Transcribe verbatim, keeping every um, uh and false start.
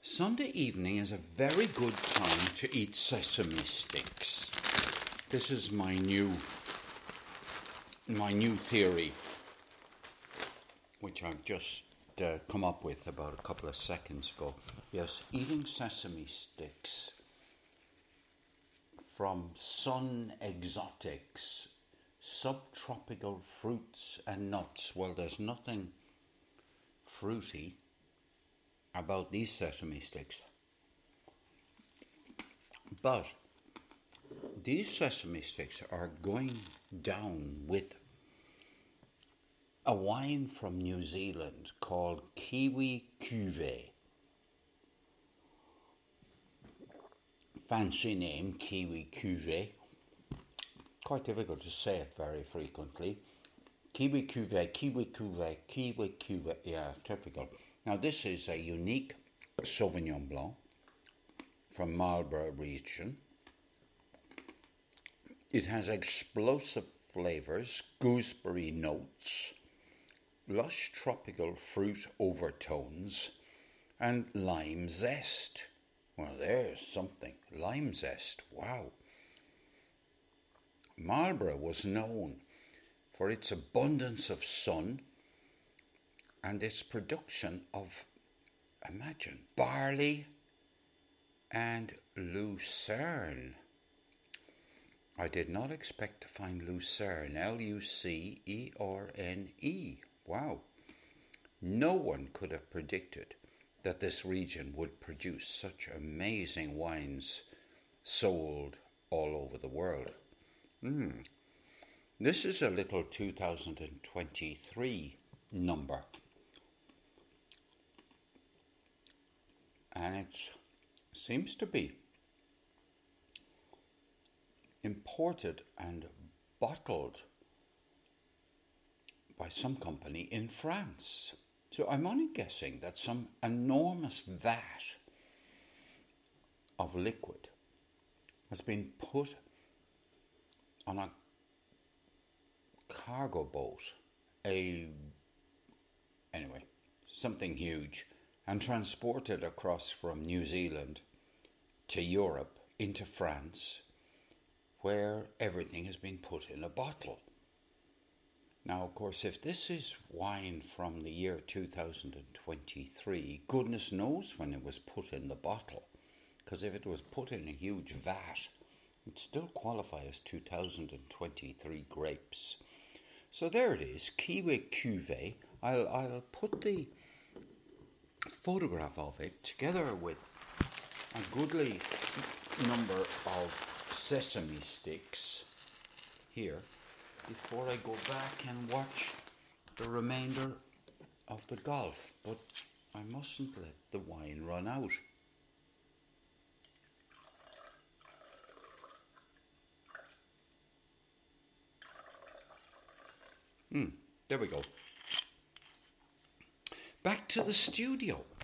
Sunday evening is a very good time to eat sesame sticks. This is my new my new theory, which I've just uh, come up with about a couple of seconds ago. Yes, eating sesame sticks from Sun Exotics, subtropical fruits and nuts. Well, there's nothing fruity about these sesame sticks, but these sesame sticks are going down with a wine from New Zealand called Kiwi Cuvée. Fancy name, Kiwi Cuvée. Quite difficult to say it very frequently. Kiwi Cuvée, Kiwi Cuvée, Kiwi Cuvée. Yeah, difficult. Now this is a unique Sauvignon Blanc from Marlborough region. It has explosive flavours, gooseberry notes, lush tropical fruit overtones, and lime zest. Well, there's something. Lime zest, wow. Marlborough was known for its abundance of sun and its production of, imagine, barley and lucerne. I did not expect to find lucerne, L U C E R N E. Wow. No one could have predicted that this region would produce such amazing wines sold all over the world. Mm. This is a little two thousand twenty-three number. And it seems to be imported and bottled by some company in France. So I'm only guessing that some enormous vat of liquid has been put on a cargo boat, a anyway, something huge, and transported across from New Zealand to Europe into France, where everything has been put in a bottle. Now, of course, if this is wine from the year two thousand twenty-three, goodness knows when it was put in the bottle, because if it was put in a huge vat, it would still qualify as two thousand twenty-three grapes. So there it is, Kiwi Cuvée. I'll, I'll put the photograph of it together with a goodly number of sesame sticks here before I go back and watch the remainder of the golf. But I mustn't let the wine run out. Hmm, there we go. Back to the studio.